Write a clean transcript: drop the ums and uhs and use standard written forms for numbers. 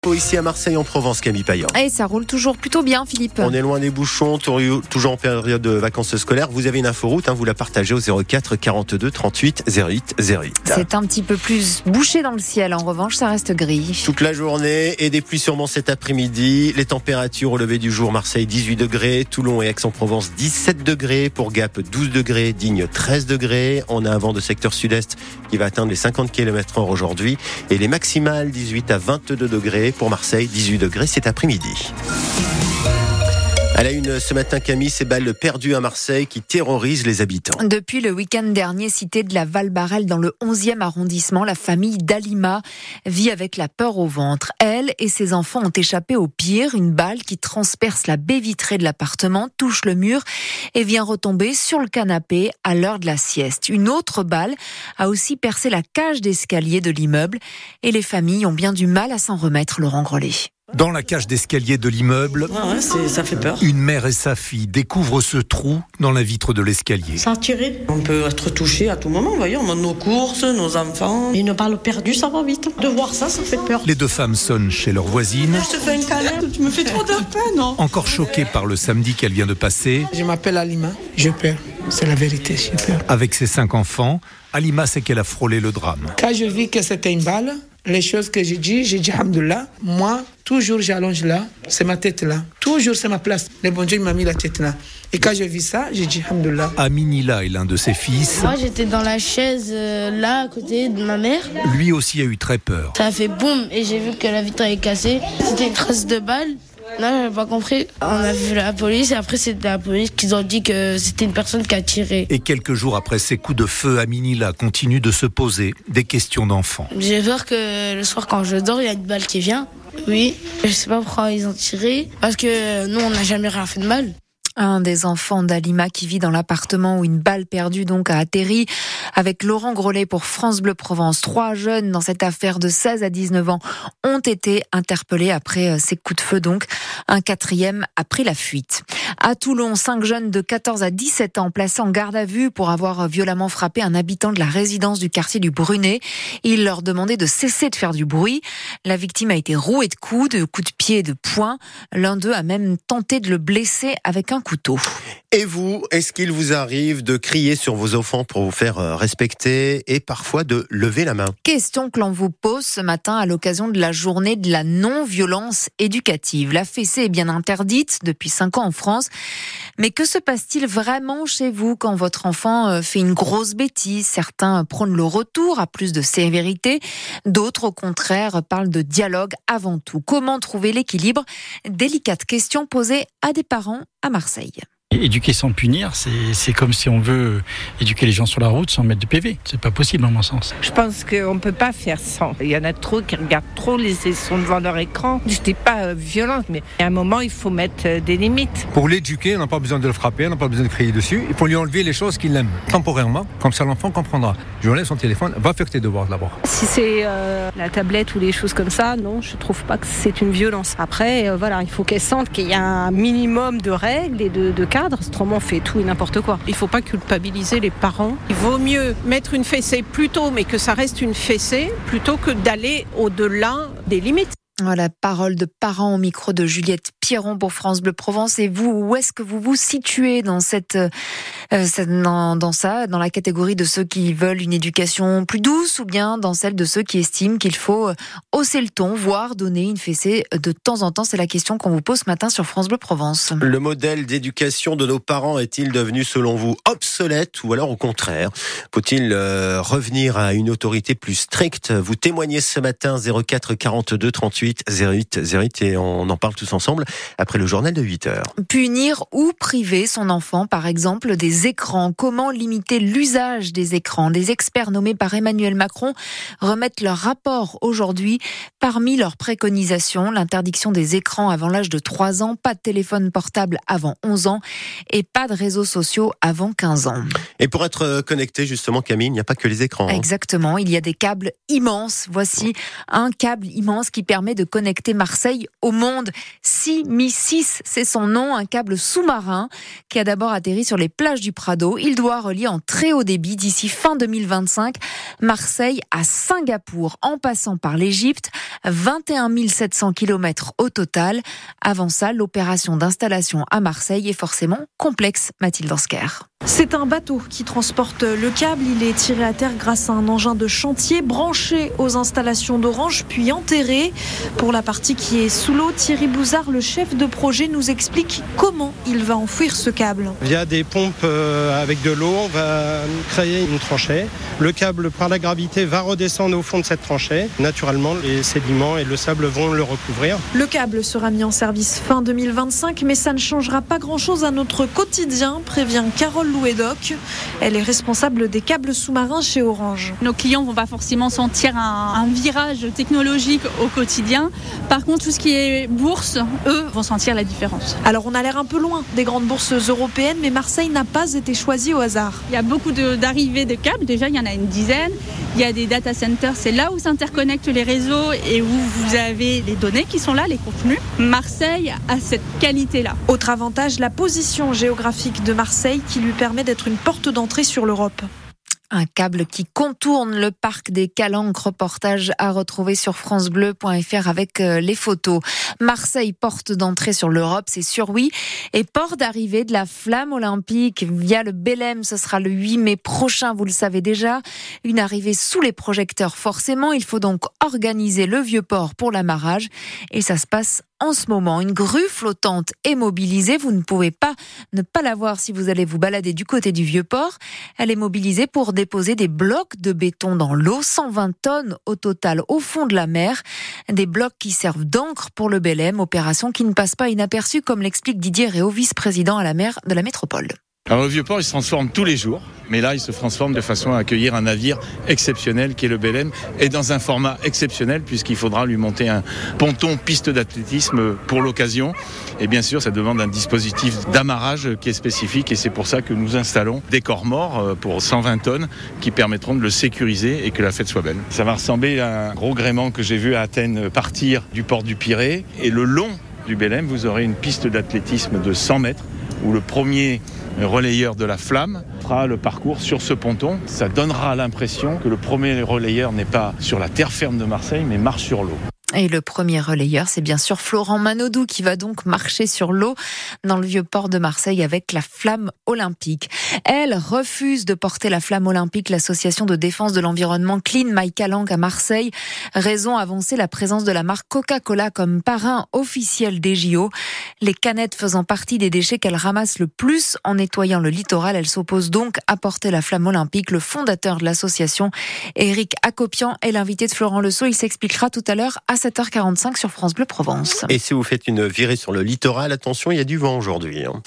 Ici à Marseille en Provence, Camille Payan. Et ça roule toujours plutôt bien, Philippe. On est loin des bouchons, toujours en période de vacances scolaires. Vous avez une inforoute, vous la partagez au 04 42 38 08 08. C'est un petit peu plus bouché dans le ciel, en revanche ça reste gris. Toute la journée et des pluies sûrement cet après-midi. Les températures au lever du jour, Marseille 18 degrés, Toulon et Aix-en-Provence 17 degrés, pour Gap 12 degrés, Digne 13 degrés. On a un vent de secteur sud-est qui va atteindre les 50 km/h aujourd'hui et les maximales 18 à 22 degrés. Pour Marseille, 18 degrés cet après-midi. À la une ce matin, Camille, ces balles perdues à Marseille qui terrorisent les habitants. Depuis le week-end dernier, cité de la Val-Barrel dans le 11e arrondissement, la famille d'Alima vit avec la peur au ventre. Elle et ses enfants ont échappé au pire. Une balle qui transperce la baie vitrée de l'appartement, touche le mur et vient retomber sur le canapé à l'heure de la sieste. Une autre balle a aussi percé la cage d'escalier de l'immeuble et les familles ont bien du mal à s'en remettre, Laurent Grelet. Dans la cage d'escalier de l'immeuble, ça fait peur. une mère et sa fille découvrent ce trou dans la vitre de l'escalier. Ça a tiré. On peut être touché à tout moment, voyez, on a nos courses, nos enfants. Une balle perdue, ça va vite. De voir ça fait peur. Les deux femmes sonnent chez leur voisine. Je te fais une câlin, tu me fais trop de peine, non ? Encore choquée par le samedi qu'elle vient de passer. Je m'appelle Alima, j'ai peur. C'est la vérité, j'ai peur. Avec ses 5 enfants, Alima sait qu'elle a frôlé le drame. Quand je vis que c'était une balle, les choses que j'ai dit Alhamdoulilah. Moi, toujours j'allonge là, c'est ma tête là. Toujours c'est ma place. Le bon Dieu m'a mis la tête là. Et quand je vis ça, j'ai dit Alhamdoulilah. Aminila est l'un de ses fils. Moi, j'étais dans la chaise là, à côté de ma mère. Lui aussi a eu très peur. Ça a fait boum et j'ai vu que la vitre est cassée. C'était une trace de balle. Là, j'avais pas compris. On a vu la police et après, c'était la police qui ont dit que c'était une personne qui a tiré. Et quelques jours après ces coups de feu, Aminila continue de se poser des questions d'enfant. J'ai peur que le soir, quand je dors, il y a une balle qui vient. Oui, je sais pas pourquoi ils ont tiré. Parce que nous, on n'a jamais rien fait de mal. Un des enfants d'Alima qui vit dans l'appartement où une balle perdue donc a atterri, avec Laurent Grelet pour France Bleu Provence. 3 jeunes dans cette affaire de 16 à 19 ans ont été interpellés après ces coups de feu donc. Un 4e a pris la fuite. À Toulon, 5 jeunes de 14 à 17 ans placés en garde à vue pour avoir violemment frappé un habitant de la résidence du quartier du Brunet. Il leur demandait de cesser de faire du bruit. La victime a été rouée de coups de pied et de poing. L'un d'eux a même tenté de le blesser avec un couteau. Et vous, est-ce qu'il vous arrive de crier sur vos enfants pour vous faire respecter et parfois de lever la main ? Question que l'on vous pose ce matin à l'occasion de la journée de la non-violence éducative. La fessée est bien interdite depuis 5 ans en France. Mais que se passe-t-il vraiment chez vous quand votre enfant fait une grosse bêtise ? Certains prônent le retour à plus de sévérité. D'autres, au contraire, parlent de dialogue avant tout. Comment trouver l'équilibre ? Délicate question posée à des parents à Marseille. Éduquer sans punir, c'est comme si on veut éduquer les gens sur la route sans mettre de PV. C'est pas possible, à mon sens. Je pense qu'on ne peut pas faire sans. Il y en a trop qui regardent trop les sons devant leur écran. Je n'étais pas violente, mais à un moment, il faut mettre des limites. Pour l'éduquer, on n'a pas besoin de le frapper, on n'a pas besoin de crier dessus. Il faut lui enlever les choses qu'il aime, temporairement. Comme ça, l'enfant comprendra. Je lui enlève son téléphone, va faire tes devoirs d'abord. Si c'est la tablette ou les choses comme ça, non, je ne trouve pas que c'est une violence. Après, voilà, il faut qu'elle sente qu'il y a un minimum de règles et de cadres. Autrement, on fait tout et n'importe quoi. Il ne faut pas culpabiliser les parents. Il vaut mieux mettre une fessée plus tôt, mais que ça reste une fessée, plutôt que d'aller au-delà des limites. Voilà, parole de parents au micro de Juliette Pierron pour France Bleu Provence. Et vous, où est-ce que vous vous situez dans dans la catégorie de ceux qui veulent une éducation plus douce ou bien dans celle de ceux qui estiment qu'il faut hausser le ton, voire donner une fessée de temps en temps ? C'est la question qu'on vous pose ce matin sur France Bleu Provence. Le modèle d'éducation de nos parents est-il devenu, selon vous, obsolète ou alors au contraire ? Faut-il revenir à une autorité plus stricte ? Vous témoignez ce matin 04 42 38 08 08 et on en parle tous ensemble après le journal de 8h. Punir ou priver son enfant, par exemple, des écrans. Comment limiter l'usage des écrans ? Des experts nommés par Emmanuel Macron remettent leur rapport aujourd'hui. Parmi leurs préconisations, l'interdiction des écrans avant l'âge de 3 ans, pas de téléphone portable avant 11 ans et pas de réseaux sociaux avant 15 ans. Et pour être connecté, justement, Camille, il n'y a pas que les écrans. Exactement, il y a des câbles immenses. Voici un câble immense qui permet de de connecter Marseille au monde. 6, c'est son nom, un câble sous-marin qui a d'abord atterri sur les plages du Prado. Il doit relier en très haut débit d'ici fin 2025 Marseille à Singapour en passant par l'Égypte. 21 700 km au total. Avant ça, l'opération d'installation à Marseille est forcément complexe, Mathilde Ansker. C'est un bateau qui transporte le câble. Il est tiré à terre grâce à un engin de chantier branché aux installations d'Orange, puis enterré. Pour la partie qui est sous l'eau, Thierry Bouzard, le chef de projet, nous explique comment il va enfouir ce câble. Via des pompes avec de l'eau, on va créer une tranchée. Le câble, par la gravité, va redescendre au fond de cette tranchée. Naturellement, les sédiments et le sable vont le recouvrir. Le câble sera mis en service fin 2025, mais ça ne changera pas grand-chose à notre quotidien, prévient Carole Louédoc. Elle est responsable des câbles sous-marins chez Orange. Nos clients vont pas forcément sentir un virage technologique au quotidien. Par contre, tout ce qui est bourse, eux, vont sentir la différence. Alors on a l'air un peu loin des grandes bourses européennes, mais Marseille n'a pas été choisi au hasard. Il y a beaucoup d'arrivées de câbles, déjà il y en a une dizaine. Il y a des data centers, c'est là où s'interconnectent les réseaux et où vous avez les données qui sont là, les contenus. Marseille a cette qualité-là. Autre avantage, la position géographique de Marseille qui lui permet d'être une porte d'entrée sur l'Europe. Un câble qui contourne le parc des Calanques. Reportage à retrouver sur francebleu.fr avec les photos. Marseille, porte d'entrée sur l'Europe, c'est sûr, oui. Et port d'arrivée de la flamme olympique via le Belém. Ce sera le 8 mai prochain, vous le savez déjà. Une arrivée sous les projecteurs, forcément. Il faut donc organiser le Vieux-Port pour l'amarrage. Et ça se passe en ce moment. Une grue flottante est mobilisée. Vous ne pouvez pas ne pas la voir si vous allez vous balader du côté du Vieux-Port. Elle est mobilisée pour déposer des blocs de béton dans l'eau, 120 tonnes au total au fond de la mer. Des blocs qui servent d'encre pour le Belém, opération qui ne passe pas inaperçue, comme l'explique Didier Réau, vice-président à la mer de la métropole. Alors le Vieux-Port, il se transforme tous les jours, mais là, il se transforme de façon à accueillir un navire exceptionnel qui est le Belém, et dans un format exceptionnel puisqu'il faudra lui monter un ponton piste d'athlétisme pour l'occasion. Et bien sûr, ça demande un dispositif d'amarrage qui est spécifique, et c'est pour ça que nous installons des corps morts pour 120 tonnes qui permettront de le sécuriser et que la fête soit belle. Ça va ressembler à un gros gréement que j'ai vu à Athènes partir du port du Pirée, et le long du Belém, vous aurez une piste d'athlétisme de 100 mètres où le premier relayeur de la flamme fera le parcours sur ce ponton. Ça donnera l'impression que le premier relayeur n'est pas sur la terre ferme de Marseille, mais marche sur l'eau. Et le premier relayeur, c'est bien sûr Florent Manodou qui va donc marcher sur l'eau dans le vieux port de Marseille avec la flamme olympique. Elle refuse de porter la flamme olympique, l'association de défense de l'environnement Clean My Calanques à Marseille. Raison avancée, la présence de la marque Coca-Cola comme parrain officiel des JO. Les canettes faisant partie des déchets qu'elle ramasse le plus en nettoyant le littoral. Elle s'oppose donc à porter la flamme olympique. Le fondateur de l'association, Éric Acopian, est l'invité de Florent Lesault. Il s'expliquera tout à l'heure à 7h45 sur France Bleu Provence. Et si vous faites une virée sur le littoral, attention, il y a du vent aujourd'hui.